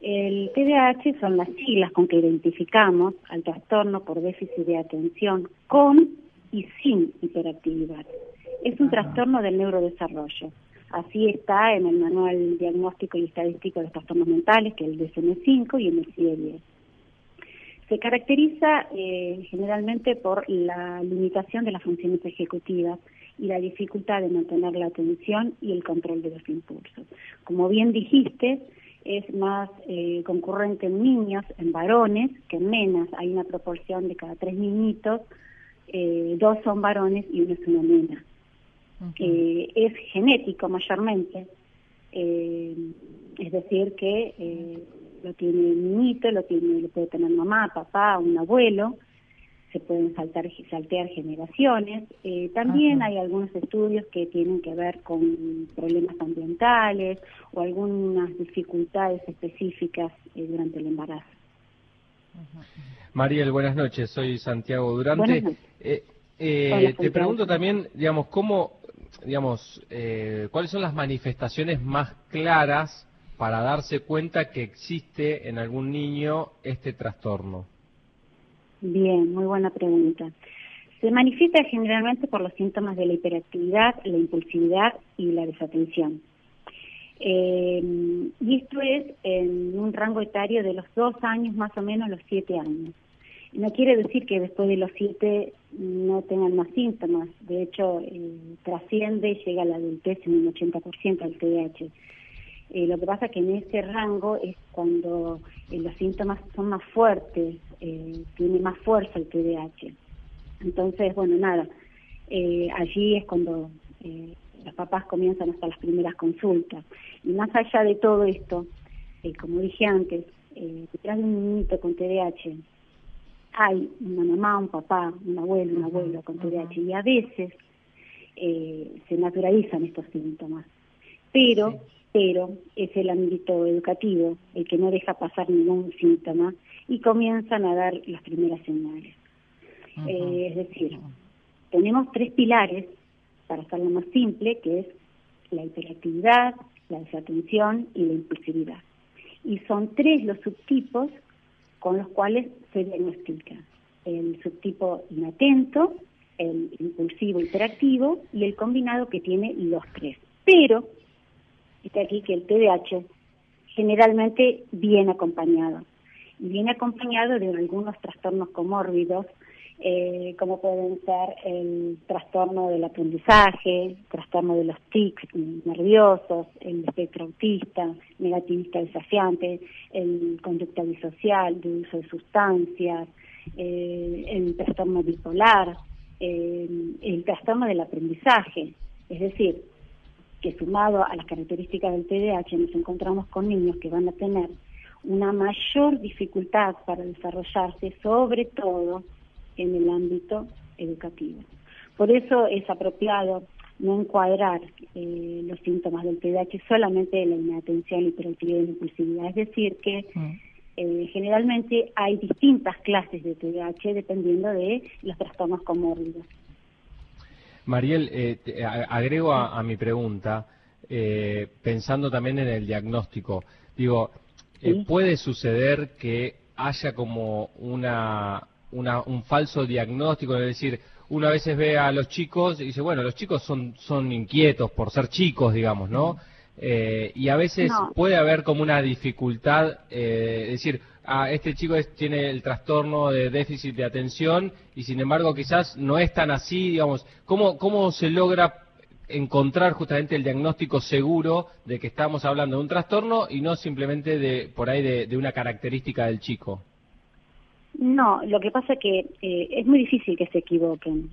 El TDAH son las siglas con que identificamos al trastorno por déficit de atención con y sin hiperactividad. Es un trastorno del neurodesarrollo. Así está en el Manual Diagnóstico y Estadístico de los Trastornos Mentales, que es el DSM-5 y en el CIE-10. Se caracteriza generalmente por la limitación de las funciones ejecutivas y la dificultad de mantener la atención y el control de los impulsos. Como bien dijiste, es más concurrente en niños, en varones, que en nenas. Hay una proporción de cada 3 niñitos, 2 son varones y 1 es una nena. Es genético mayormente, es decir que lo tiene el niñito, lo puede tener mamá, papá, un abuelo, se pueden saltear generaciones. También hay algunos estudios que tienen que ver con problemas ambientales o algunas dificultades específicas durante el embarazo. Mariel, buenas noches, soy Santiago Durante. Te pregunto también, digamos, ¿cuáles son las manifestaciones más claras para darse cuenta que existe en algún niño este trastorno? Bien, muy buena pregunta. Se manifiesta generalmente por los síntomas de la hiperactividad, la impulsividad y la desatención. Y esto es en un rango etario de los 2 años más o menos a los 7 años. No quiere decir que después de los 7 no tengan más síntomas. De hecho, trasciende, llega a la adultez en un 80% al TDAH. Lo que pasa es que en ese rango es cuando los síntomas son más fuertes, tiene más fuerza el TDAH. Entonces, bueno, nada, allí es cuando los papás comienzan a hacer las primeras consultas. Y más allá de todo esto, como dije antes, detrás de un niñito con TDAH hay una mamá, un papá, un abuelo con TDAH, y a veces se naturalizan estos síntomas. Pero es el ámbito educativo el que no deja pasar ningún síntoma y comienzan a dar las primeras señales. Es decir, tenemos 3 pilares, para hacerlo más simple, que es la hiperactividad, la desatención y la impulsividad. Y son 3 los subtipos con los cuales se diagnostica: el subtipo inatento, el impulsivo hiperactivo y el combinado que tiene los 3. Pero está aquí que el TDAH generalmente viene acompañado. Y viene acompañado de algunos trastornos comórbidos, como pueden ser el trastorno del aprendizaje, el trastorno de los tics nerviosos, el espectro autista, negativista desafiante, el conducta disocial, de uso de sustancias, el trastorno bipolar, el trastorno del aprendizaje. Es decir, que sumado a las características del TDAH nos encontramos con niños que van a tener una mayor dificultad para desarrollarse, sobre todo en el ámbito educativo. Por eso es apropiado no encuadrar los síntomas del TDAH solamente en la inatención, hiperactividad y impulsividad. Es decir, que generalmente hay distintas clases de TDAH dependiendo de los trastornos comórbidos. Mariel, agrego a mi pregunta, pensando también en el diagnóstico. Digo, ¿puede suceder que haya como un falso diagnóstico? Es decir, uno a veces ve a los chicos y dice, bueno, los chicos son inquietos por ser chicos, digamos, ¿no? Y a veces puede haber como una dificultad, decir, este chico tiene el trastorno de déficit de atención y sin embargo quizás no es tan así, digamos. ¿Cómo se logra encontrar justamente el diagnóstico seguro de que estamos hablando de un trastorno y no simplemente de una característica del chico? No, lo que pasa es que es muy difícil que se equivoquen.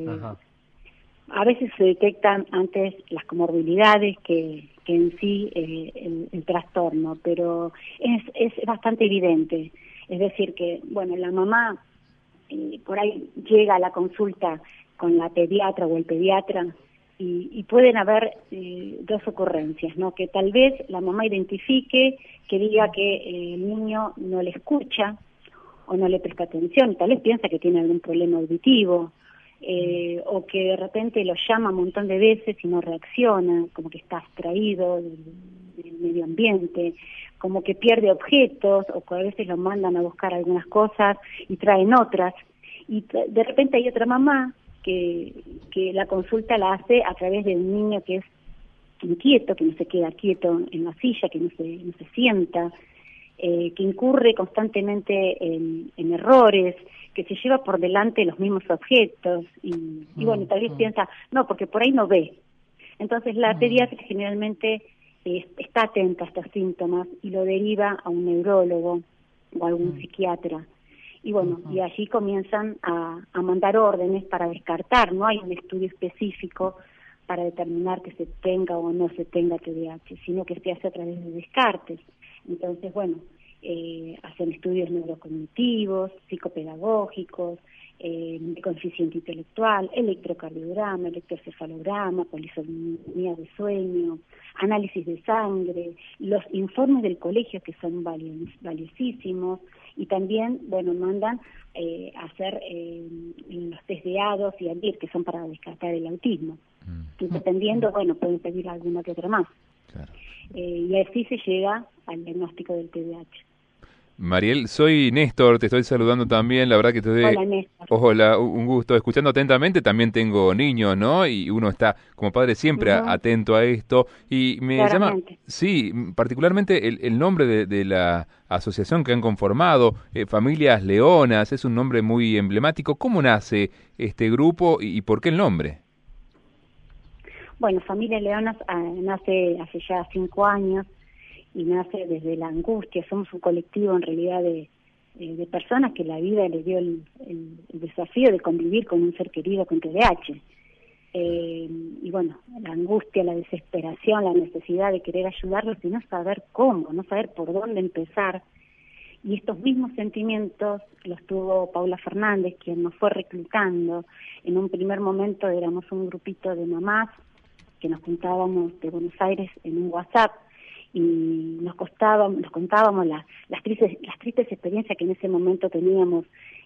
A veces se detectan antes las comorbilidades que en sí el trastorno, pero es bastante evidente. Es decir que, bueno, la mamá por ahí llega a la consulta con la pediatra o el pediatra y pueden haber 2 ocurrencias, ¿no? Que tal vez la mamá identifique, que diga que el niño no le escucha o no le presta atención, tal vez piensa que tiene algún problema auditivo, o que de repente lo llama un montón de veces y no reacciona, como que está abstraído medio ambiente, como que pierde objetos, o que a veces lo mandan a buscar algunas cosas y traen otras. Y de repente hay otra mamá que la consulta la hace a través de un niño que es inquieto, que no se queda quieto en la silla, que no se sienta, que incurre constantemente en errores, que se lleva por delante los mismos objetos, y bueno, tal vez piensa, no, porque por ahí no ve. Entonces la pediatra generalmente está atenta a estos síntomas y lo deriva a un neurólogo o a algún psiquiatra. Y bueno, y allí comienzan a mandar órdenes para descartar. No hay un estudio específico para determinar que se tenga o no se tenga TDAH, sino que se hace a través de descartes. Entonces, bueno, hacen estudios neurocognitivos, psicopedagógicos, de coeficiente intelectual, electrocardiograma, electrocefalograma, polisomía de sueño, análisis de sangre, los informes del colegio que son valiosísimos, y también, bueno, mandan hacer los test de ADOS y ADIR, que son para descartar el autismo. Y dependiendo, bueno, pueden pedir alguna que otra más. Claro. Y así se llega al diagnóstico del TDAH. Mariel, soy Néstor, te estoy saludando también, la verdad que te doy... Hola, Néstor. Hola, un gusto, escuchando atentamente, también tengo niños, ¿no? Y uno está, como padre, siempre atento a esto, y me Claramente. llama, sí, particularmente el nombre de la asociación que han conformado, Familias Leonas, es un nombre muy emblemático. ¿Cómo nace este grupo y por qué el nombre? Bueno, Familias Leonas nace hace ya 5 años, y nace desde la angustia. Somos un colectivo en realidad de personas que la vida les dio el desafío de convivir con un ser querido con TDAH. Y bueno, la angustia, la desesperación, la necesidad de querer ayudarlos y no saber cómo, no saber por dónde empezar. Y estos mismos sentimientos los tuvo Paula Fernández, quien nos fue reclutando. En un primer momento éramos un grupito de mamás que nos juntábamos de Buenos Aires en un WhatsApp, y nos contábamos las tristes experiencias que en ese momento teníamos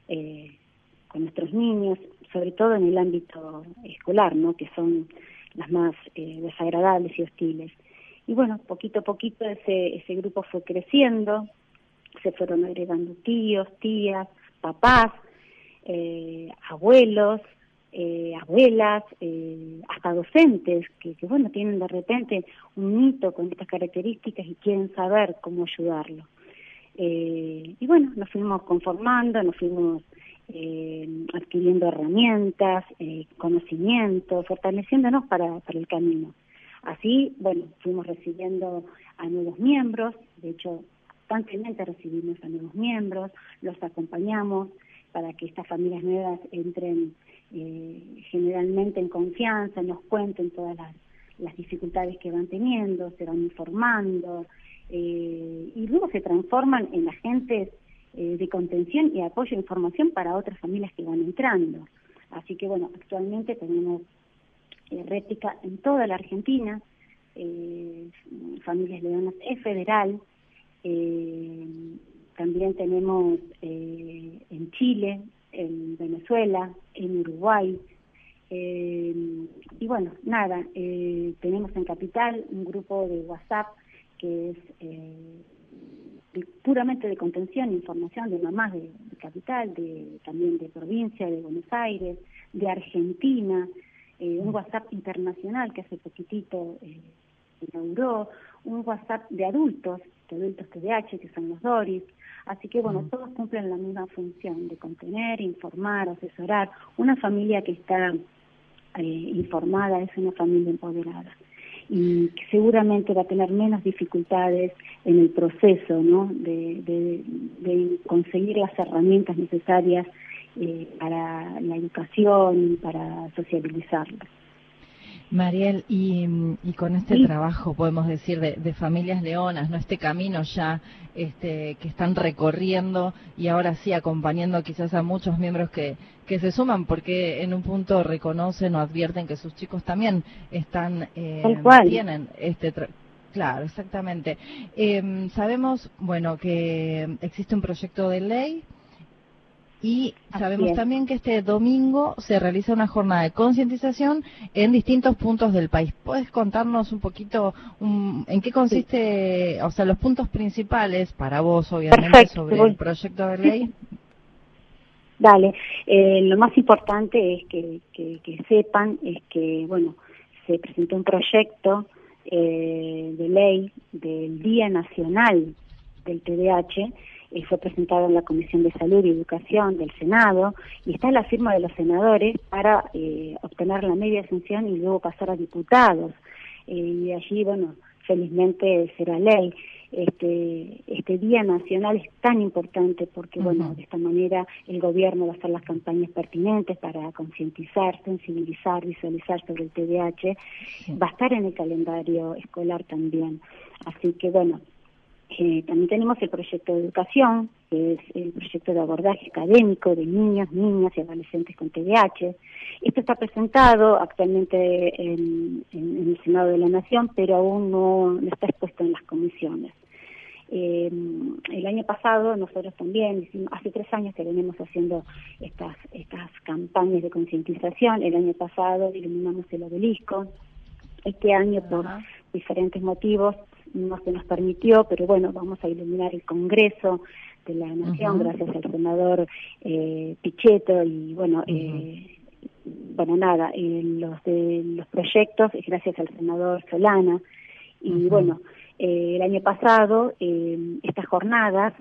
con nuestros niños, sobre todo en el ámbito escolar, ¿no? Que son las más desagradables y hostiles. Y bueno, poquito a poquito ese grupo fue creciendo, se fueron agregando tíos, tías, papás, abuelos, abuelas, hasta docentes que bueno, tienen de repente un hito con estas características y quieren saber cómo ayudarlo. Y bueno, nos fuimos conformando, nos fuimos adquiriendo herramientas, conocimientos, fortaleciéndonos para el camino. Así, bueno, fuimos recibiendo a nuevos miembros, de hecho, constantemente recibimos a nuevos miembros, los acompañamos para que estas familias nuevas entren generalmente en confianza, nos cuenten todas las dificultades que van teniendo, se van informando, y luego se transforman en agentes de contención y apoyo e información para otras familias que van entrando. Así que bueno, actualmente tenemos réplica en toda la Argentina, Familias Leonas es federal, también tenemos en Chile, en Venezuela, en Uruguay, y bueno, nada, tenemos en Capital un grupo de WhatsApp que es puramente de contención e información de mamás de Capital, también de provincia, de Buenos Aires, de Argentina, un WhatsApp internacional que hace poquitito inauguró, un WhatsApp de adultos TDAH, que son los DORIS. Así que bueno, todos cumplen la misma función de contener, informar, asesorar. Una familia que está informada es una familia empoderada y que seguramente va a tener menos dificultades en el proceso, ¿no? de conseguir las herramientas necesarias para la educación, para sociabilizarla. Mariel, y con este trabajo, podemos decir, de Familias Leonas, ¿no? Este camino ya que están recorriendo y ahora sí acompañando quizás a muchos miembros que se suman porque en un punto reconocen o advierten que sus chicos también tienen claro, exactamente. Sabemos, bueno, que existe un proyecto de ley Y sabemos también que este domingo se realiza una jornada de concientización en distintos puntos del país. ¿Puedes contarnos un poquito en qué consiste, o sea, los puntos principales para vos, obviamente, Perfecto, sobre el proyecto de ley? Dale, lo más importante es que sepan es que, bueno, se presentó un proyecto de ley del Día Nacional del TDAH, fue presentado en la Comisión de Salud y Educación del Senado, y está la firma de los senadores para obtener la media sanción y luego pasar a diputados. Y allí, bueno, felizmente será ley. Este Día Nacional es tan importante porque, bueno, de esta manera el gobierno va a hacer las campañas pertinentes para concientizar, sensibilizar, visualizar sobre el TDAH. Va a estar en el calendario escolar también. Así que, bueno, también tenemos el proyecto de educación, que es el proyecto de abordaje académico de niños, niñas y adolescentes con TDAH. Esto está presentado actualmente en el Senado de la Nación, pero aún no está expuesto en las comisiones. El año pasado nosotros también, hace 3 años que venimos haciendo estas campañas de concientización. El año pasado iluminamos el obelisco. Este año, por diferentes motivos, no se nos permitió, pero bueno, vamos a iluminar el Congreso de la Nación gracias al senador Pichetto y bueno, bueno, nada, los proyectos gracias al senador Solana. Y bueno, el año pasado estas jornadas,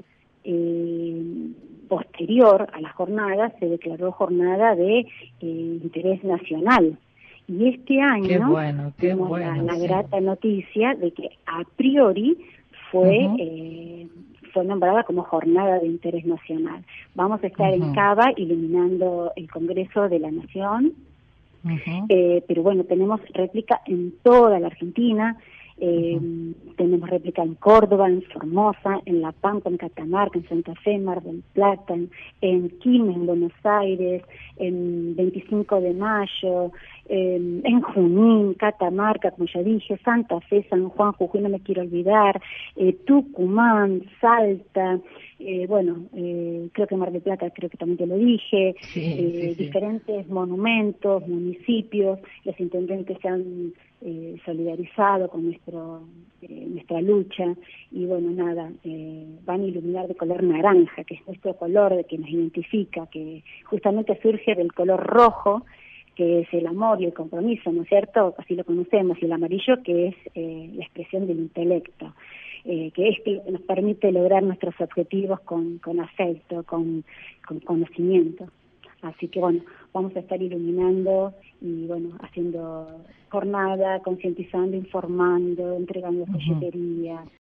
posterior a las jornadas, se declaró jornada de interés nacional. Y este año tenemos la grata noticia de que a priori fue nombrada como jornada de interés nacional. Vamos a estar en Cava iluminando el Congreso de la Nación, pero bueno, tenemos réplica en toda la Argentina. Tenemos réplica en Córdoba, en Formosa, en La Pampa, en Catamarca, en Santa Fe, Mar del Plata, en Quilmes, en Buenos Aires, en 25 de Mayo, en Junín, Catamarca, como ya dije, Santa Fe, San Juan, Jujuy, no me quiero olvidar, Tucumán, Salta, bueno, creo que Mar del Plata, creo que también te lo dije, diferentes monumentos, municipios, los intendentes se han solidarizado con nuestra lucha y bueno, nada, van a iluminar de color naranja, que es nuestro color de que nos identifica, que justamente surge del color rojo, que es el amor y el compromiso, ¿no es cierto? Así lo conocemos, y el amarillo, que es la expresión del intelecto, que es que nos permite lograr nuestros objetivos con afecto, con conocimiento. Así que bueno, vamos a estar iluminando y bueno, haciendo jornada, concientizando, informando, entregando folletería.